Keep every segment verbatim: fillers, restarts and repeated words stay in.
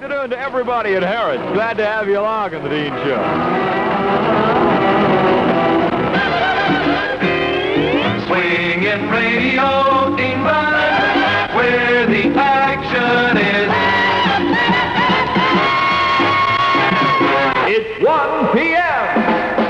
afternoon to everybody at Harris. Glad to have you along on the Dean Show. Swinging Radio England, where the action is. It's one P M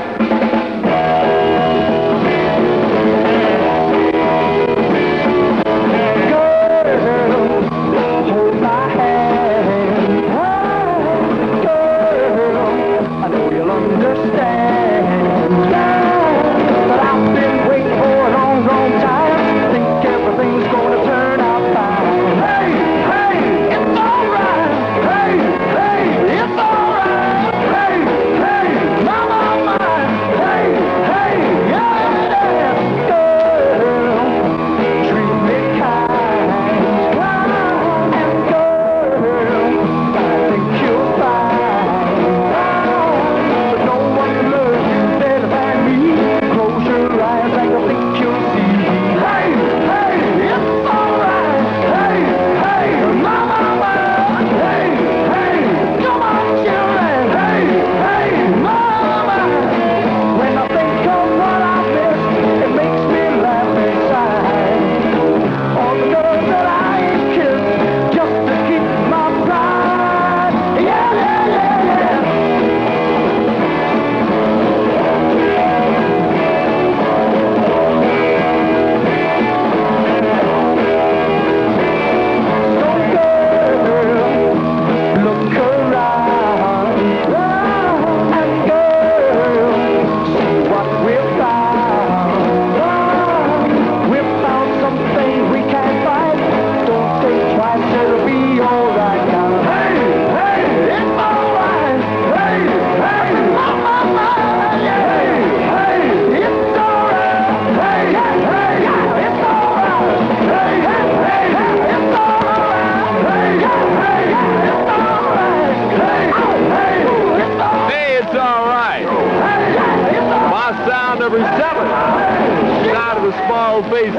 number seven, out of the small faces.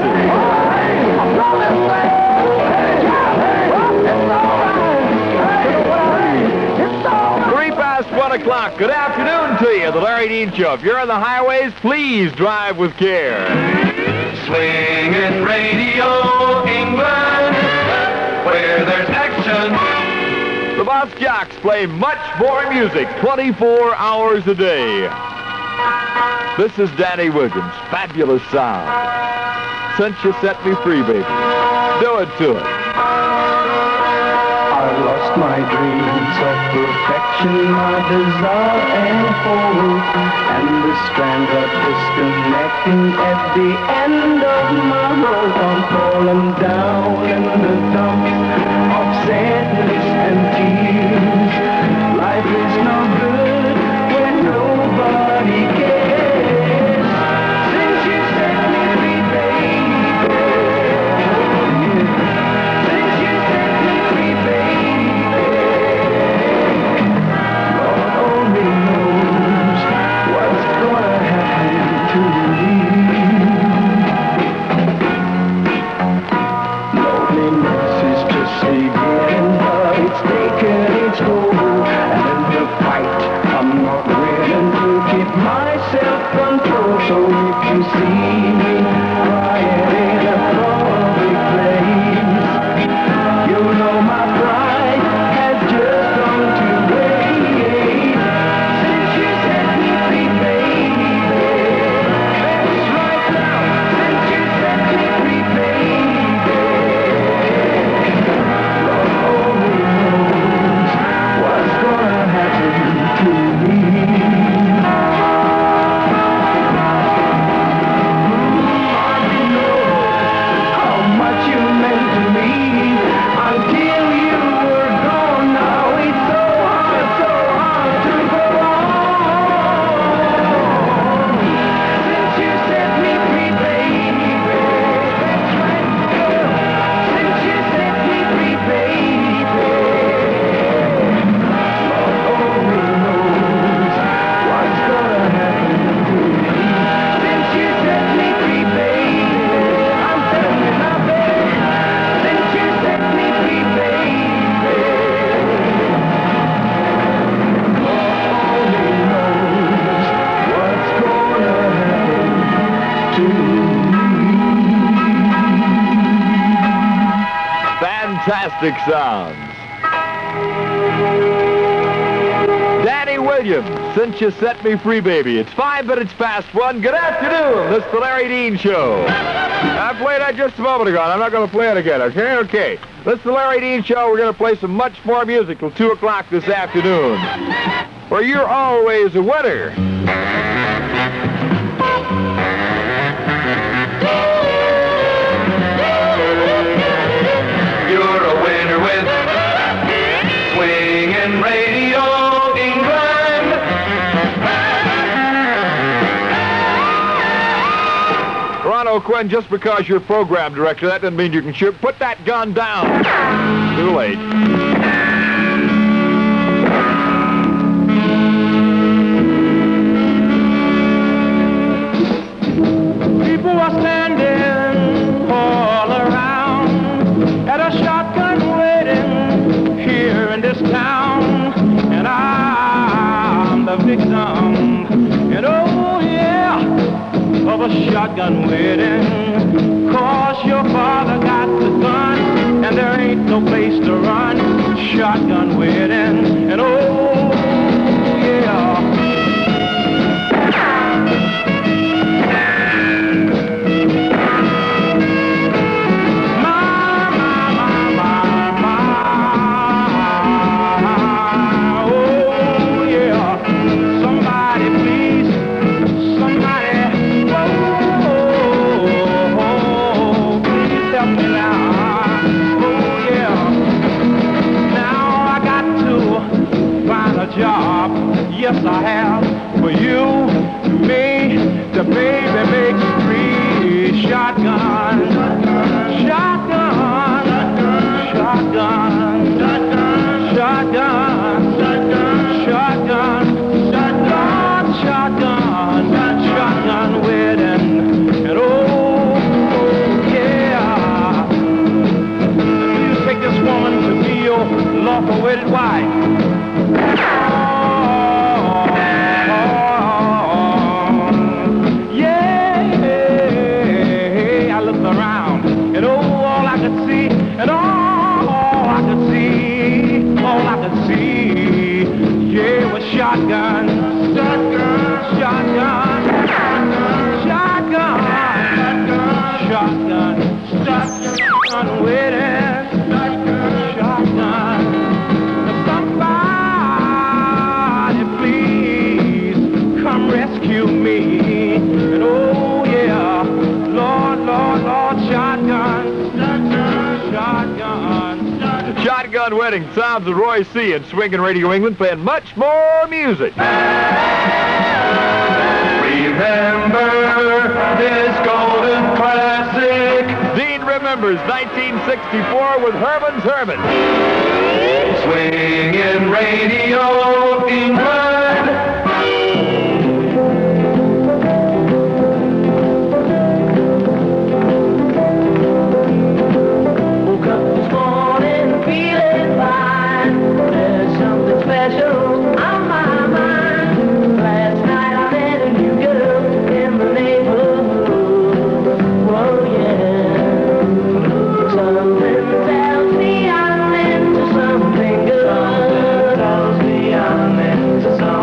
Three past one o'clock. Good afternoon to you, the Larry Dean Show. If you're on the highways, please drive with care. Swinging Radio England, where there's action. The Boss Jocks play much more music, twenty-four hours a day. This is Danny Wiggins, Fabulous Sound. Since you set me free, baby, do it to it. I lost my dreams of perfection, my desire and hope, and the strands are disconnecting at the end of my rope. I'm falling down in the dumps of sadness and tears. Life is no good when nobody cares. Since you set me free, baby. Since you set me free, baby. Lord only knows what's gonna happen to me. Loneliness is just a fantastic sounds. Danny Williams, Since You Set Me Free, Baby. It's five minutes past one. Good afternoon. This is the Larry Dean Show. I played that just a moment ago, and I'm not going to play it again, okay? Okay. This is the Larry Dean Show. We're going to play some much more music till two o'clock this afternoon, where you're always a winner. You're a winner with Swingin' Radio England. Ron O'Quinn, just because you're program director, that doesn't mean you can shoot. Put that gun down. Too late. People are standing all around at a shotgun wedding here in this town, and I'm the victim, and oh yeah, of a shotgun wedding. Cause your father got the gun, and there ain't no place to run. Shotgun wedding, and oh yeah. Job, yes I have, for you, me, the baby makes three. Shotgun, shotgun, shotgun, shotgun, shotgun, shotgun, shotgun, shotgun, shotgun wedding, and oh yeah, you take this woman to be your lawful wedded wife. And all I could see, all I could see, yeah, was shotgun, shotgun, shotgun, shotgun, shotgun, shotgun, shotgun, wedding, shotgun. Somebody please come rescue me. And oh yeah, Lord, Lord, Lord, shotgun. Shotgun. The Shotgun Wedding sounds of Roy C. and Swingin' Radio England, playing much more music. Remember this golden classic. Dean remembers nineteen sixty-four with Herman's Herman. Swingin' Radio England. Something tells me I'm into something.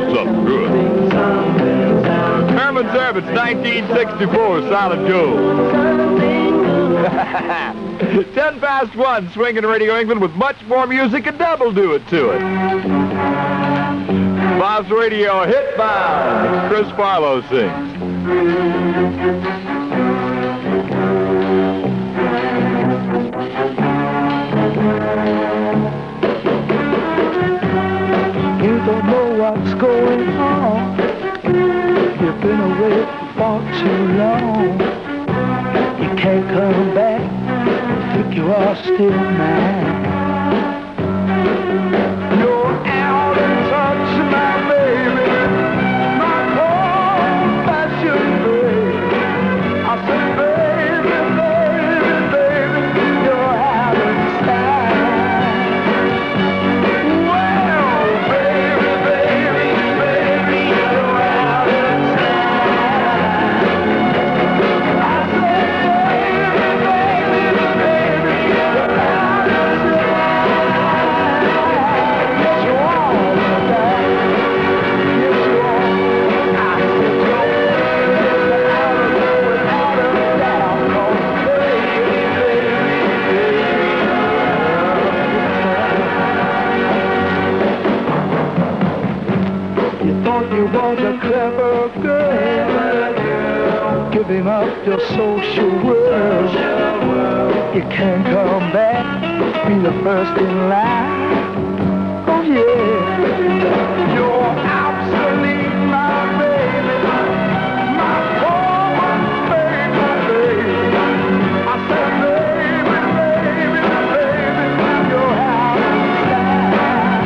something good. Herman Zervitz, nineteen sixty-four, Solid Gold. Ten past one, swinging Radio England with much more music and double do it to it. Bob's Radio Hit Bound. Chris Farlow sings. You don't know what's going on. You've been away for too long. You can't come back. Think you are still mine. You're out and touch my baby, my confession, baby. I said, baby, baby, baby, you're out of style. Well, baby, baby, baby, you're out of style. I said, baby, baby, baby, you're out of style. Yes, you are, baby. Yes, you are. I said, you're out of without a doubt. Oh, baby, baby, baby. You thought you was a clever girl, giving up your social world. You can't come back, be the first in line. Oh yeah, you're obsolete, my baby, my woman, baby, baby. I said, baby, baby, baby, you're out of style.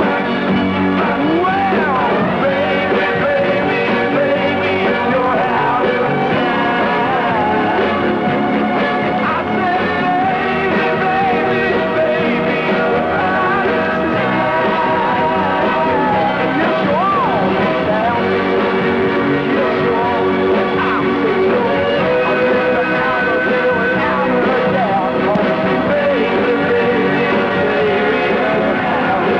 Well, baby, baby, baby, you're out of style. I said, baby, baby, baby, you're out of style. Yes, you are, style. Yes, you are. I said, you're out of there without a doubt. Oh, baby, baby, baby, you're out of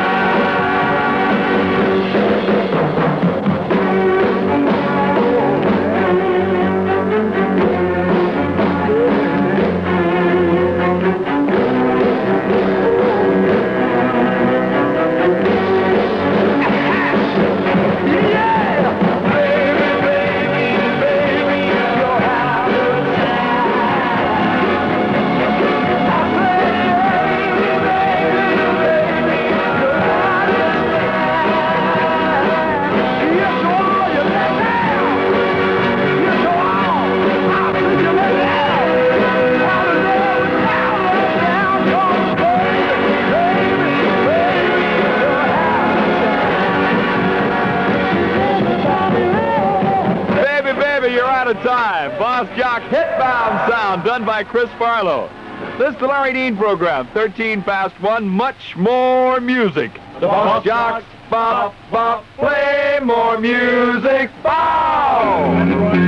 Baby, baby, you're out of time. Boss Jock Hitbound Sound, done by Chris Farlow. This is the Larry Dean program, thirteen past one, much more music. The Boss Jocks, bop, bop, play more music, bow!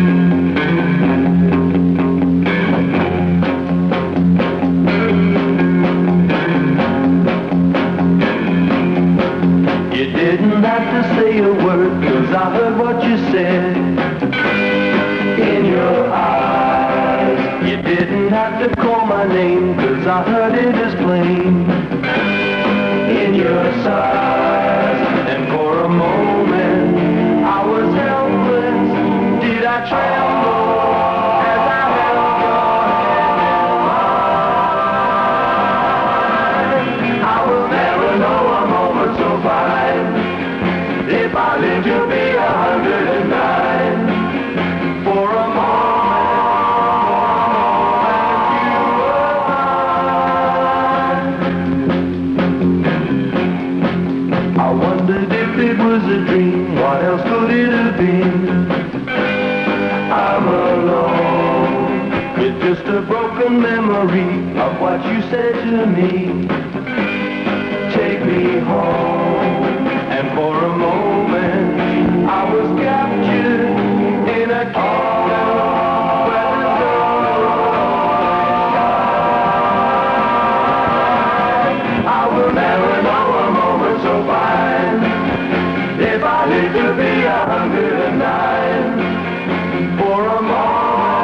You didn't have to say a word, 'cause I heard what you said in your eyes. You didn't have to call my name, 'cause I heard it as plain in your sighs. And for a moment I was helpless. Did I tremble as I held your hand in mine? I will never know a moment so fine if I live to be a hundred and nine. For a moment you were mine. I wondered if it was a dream. What else could it have been? I'm alone. It's just a broken memory of what you said to me. Take me home. And for a moment I was captured in a kingdom where the sun I will never know a moment so fine if I lived to be a hundred and nine, for a moment.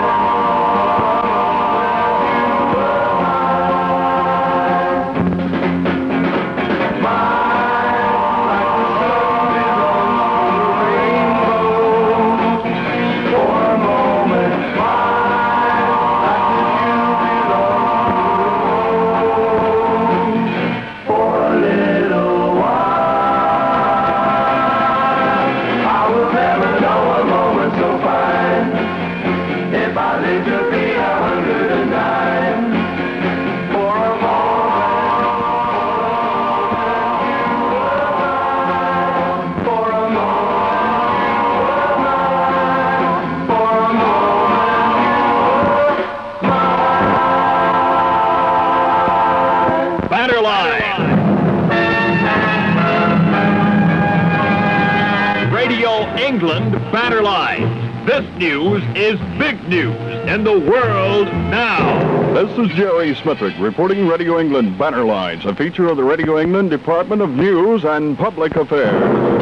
England Banner Line. This news is big news in the world now. This is Jerry Smithrick reporting Radio England Banner Lines, a feature of the Radio England Department of News and Public Affairs.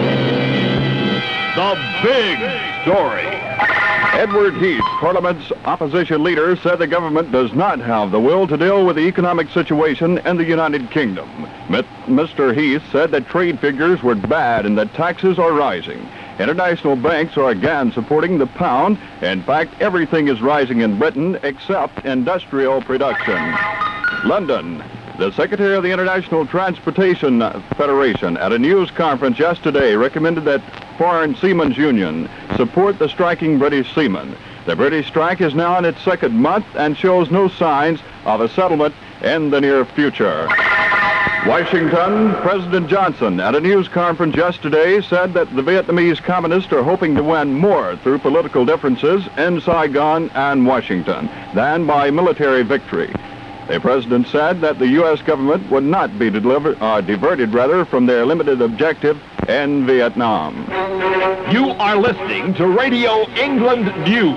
The big story. Edward Heath, Parliament's opposition leader, said the government does not have the will to deal with the economic situation in the United Kingdom. Mister Heath said that trade figures were bad and that taxes are rising. International banks are again supporting the pound. In fact, everything is rising in Britain except industrial production. London. The Secretary of the International Transportation Federation at a news conference yesterday recommended that Foreign Seamen's Union support the striking British seamen. The British strike is now in its second month and shows no signs of a settlement in the near future. Washington, President Johnson at a news conference yesterday said that the Vietnamese communists are hoping to win more through political differences in Saigon and Washington than by military victory. The president said that the U S government would not be delivered, uh, diverted rather from their limited objective in Vietnam. You are listening to Radio England News.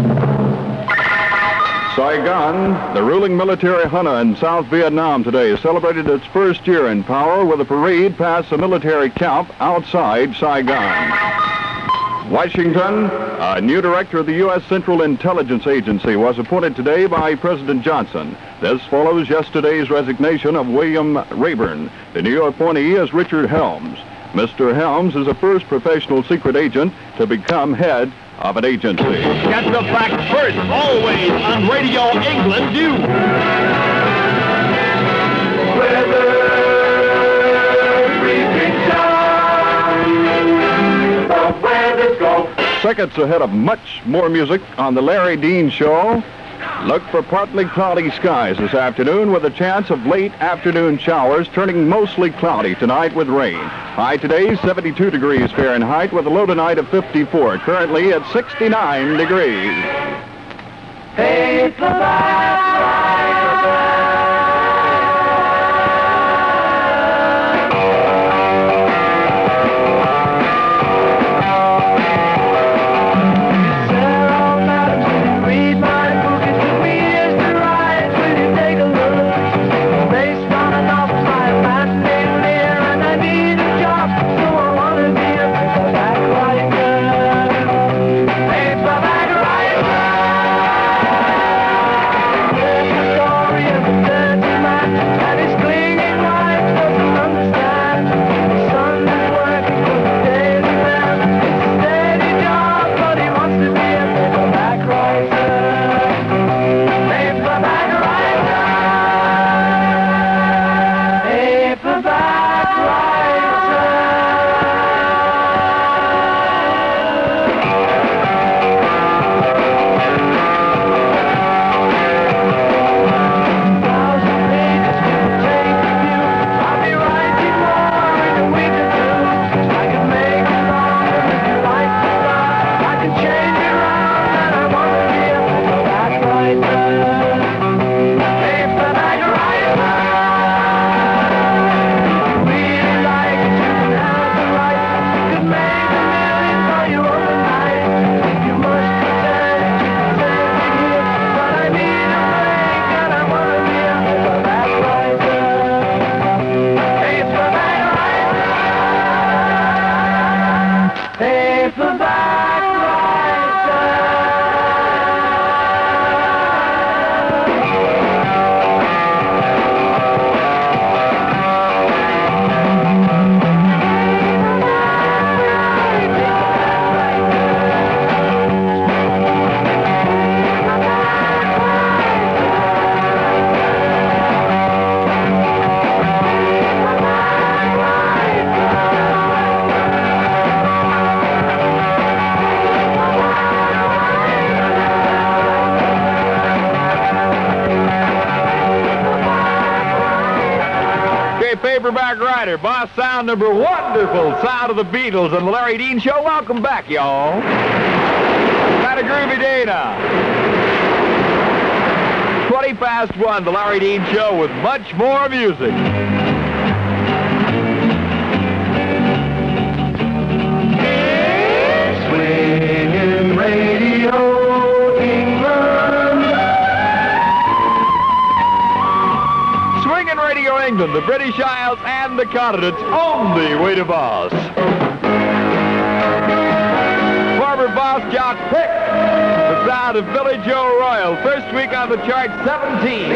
Saigon, the ruling military junta in South Vietnam today, celebrated its first year in power with a parade past a military camp outside Saigon. Washington, a new director of the U S Central Intelligence Agency was appointed today by President Johnson. This follows yesterday's resignation of William Rayburn. The new appointee is Richard Helms. Mister Helms is the first professional secret agent to become head of an agency. Get the facts first, always on Radio England News. Weather, freezing sun, the weather's go. Seconds ahead of much more music on the Larry Dean Show. Look for partly cloudy skies this afternoon with a chance of late afternoon showers turning mostly cloudy tonight with rain. High today, seventy-two degrees Fahrenheit with a low tonight of fifty-four. Currently at sixty-nine degrees. Hey, it's the back, paperback Paperback Writer, boss sound number wonderful, sound of the Beatles and the Larry Dean Show. Welcome back, y'all. Had a groovy day now. twenty past one, the Larry Dean Show with much more music. Swinging Radio England. Swinging Radio England, the British Isles and the continent's only way to boss. Former boss Jock Pick, the sound of Billy Joe Royal, first week on the chart, seventeen.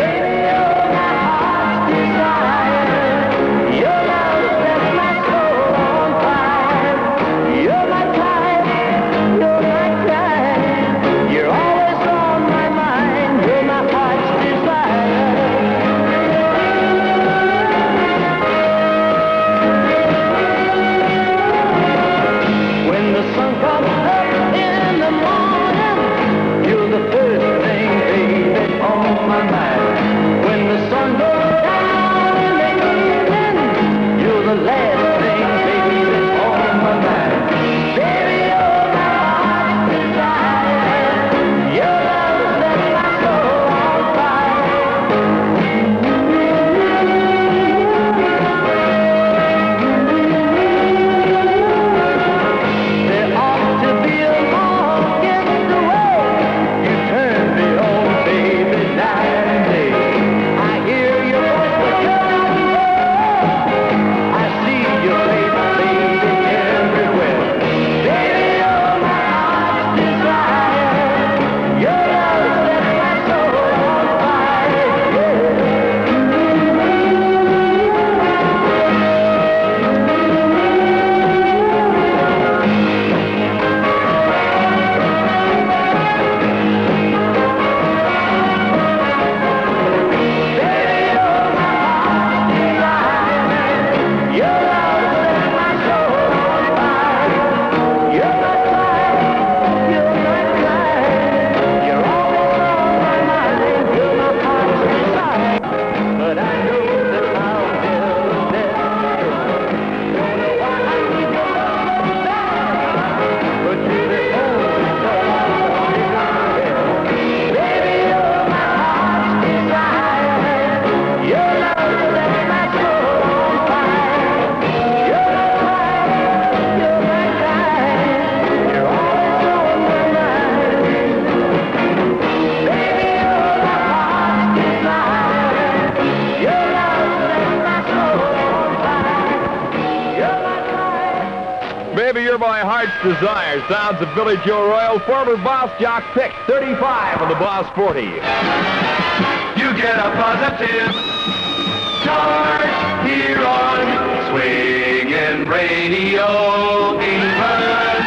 Baby, You're My Heart's Desire, sounds of Billy Joe Royal, former boss Jock Pick, thirty-five on the Boss forty. You get a positive charge here on Swingin' Radio England.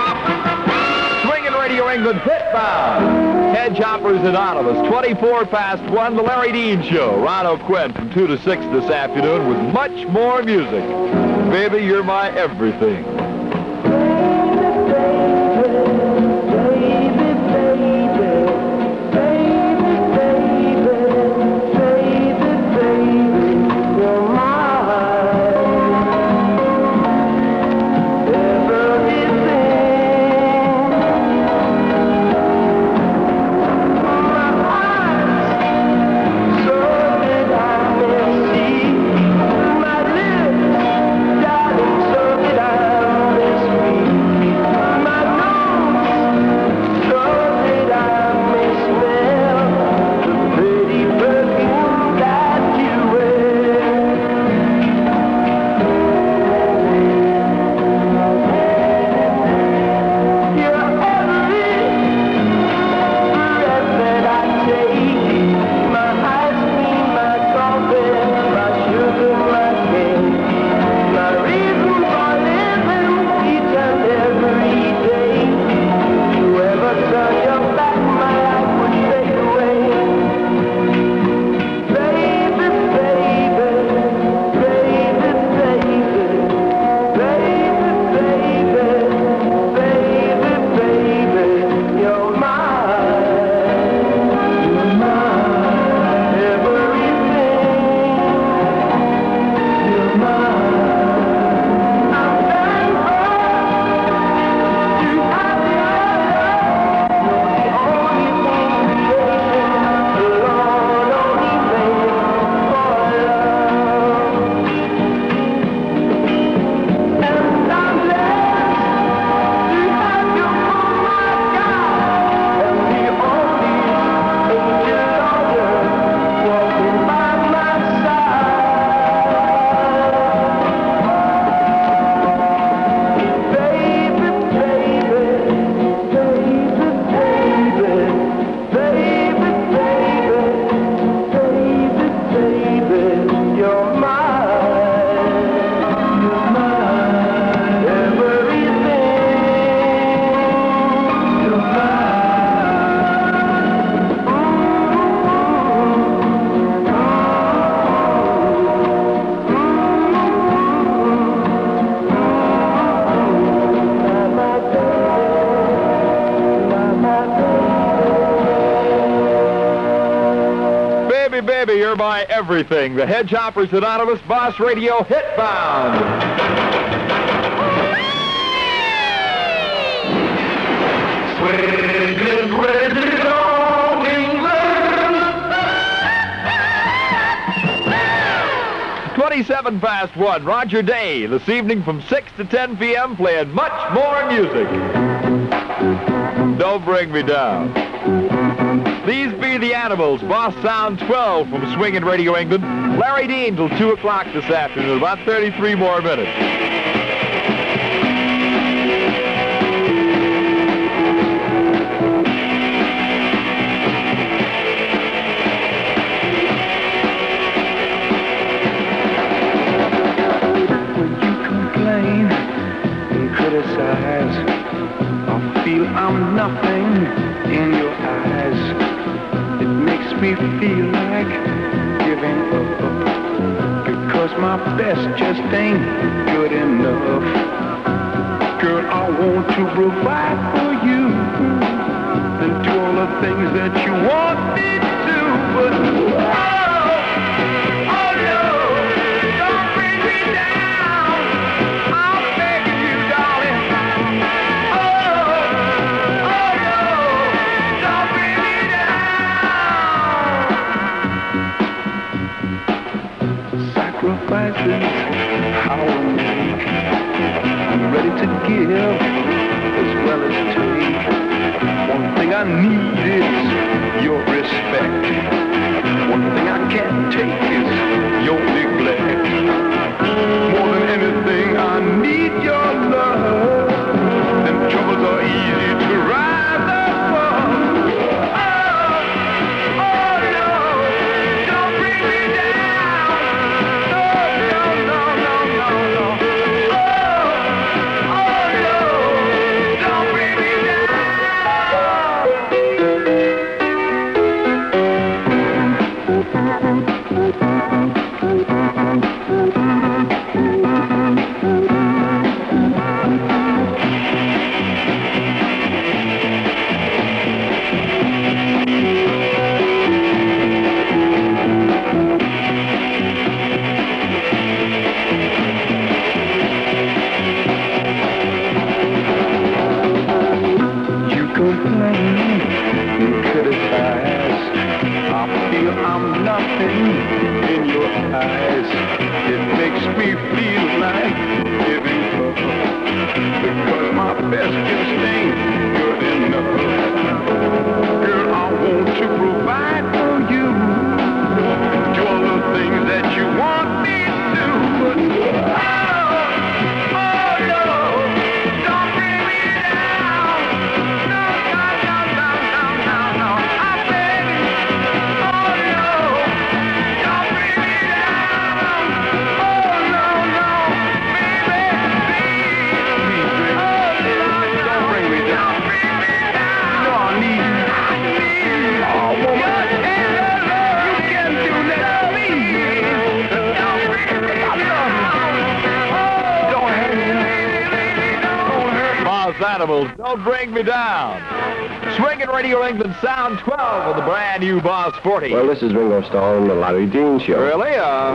Swingin' Radio England, hitbound. Hedge Hoppers Anonymous, twenty-four past one, the Larry Dean Show. Ron O'Quinn from two to six this afternoon with much more music. Baby, you're my everything. My lips, darling, so did I. earlier by Everything, the Hedgehoppers Anonymous Boss Radio Hitbound. twenty-seven past one, Roger Day, this evening from six to ten p m playing much more music. Don't bring me down. These be the Animals, Boss Sound twelve from Swingin' Radio England. Larry Dean till two o'clock this afternoon, about thirty-three more minutes. Criticize, I feel I'm nothing in your eyes. It makes me feel like giving up, because my best just ain't good enough. Girl, I want to provide for you and do all the things that you want me to, but how I make. I'm ready to give as well as take. One thing I need is your respect. One thing I can't take is your neglect. More than anything, I need your love. And troubles are easy to rise above. Animals, don't bring me down. Swingin' Radio England Sound twelve of the brand new Boss forty. Well, this is Ringo Starr on the Larry Dean Show. Really? Uh...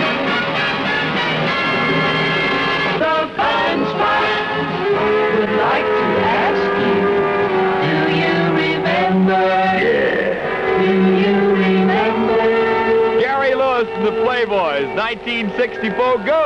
The fine spot would like to ask you, do you remember? Yeah. Do you remember? Gary Lewis and the Playboys, nineteen sixty-four, go!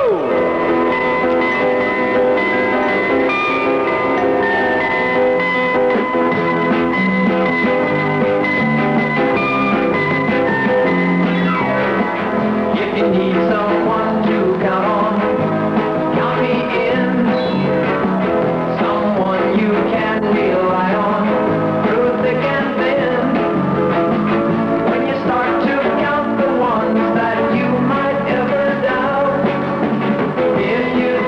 If you need someone to count on, count me in. Someone you can rely on, through thick and thin. When you start to count the ones that you might ever doubt, if you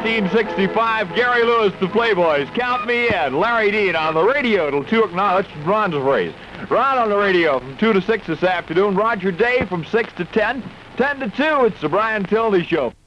nineteen sixty-five, Gary Lewis, the Playboys, Count Me In, Larry Dean on the radio till two o'clock. No, that's Ron's phrase. Ron on the radio from two to six this afternoon. Roger Day from six to ten. ten to two, it's the Brian Tilney Show.